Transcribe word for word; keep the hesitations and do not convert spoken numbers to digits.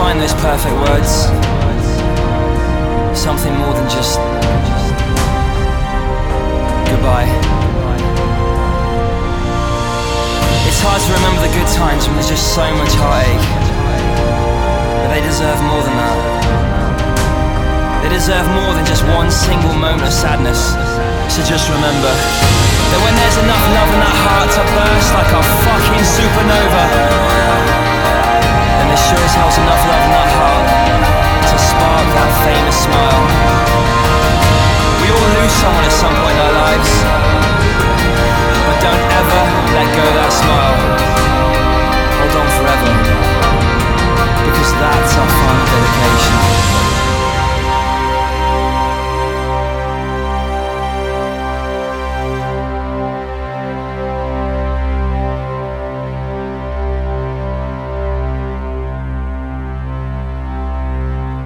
find those perfect words. Something more than just goodbye. It's hard to remember the good times when there's just so much heartache, but they deserve more than that. They deserve more than just one single moment of sadness. So just remember that when there's enough love in that heart to burst like a fucking supernova,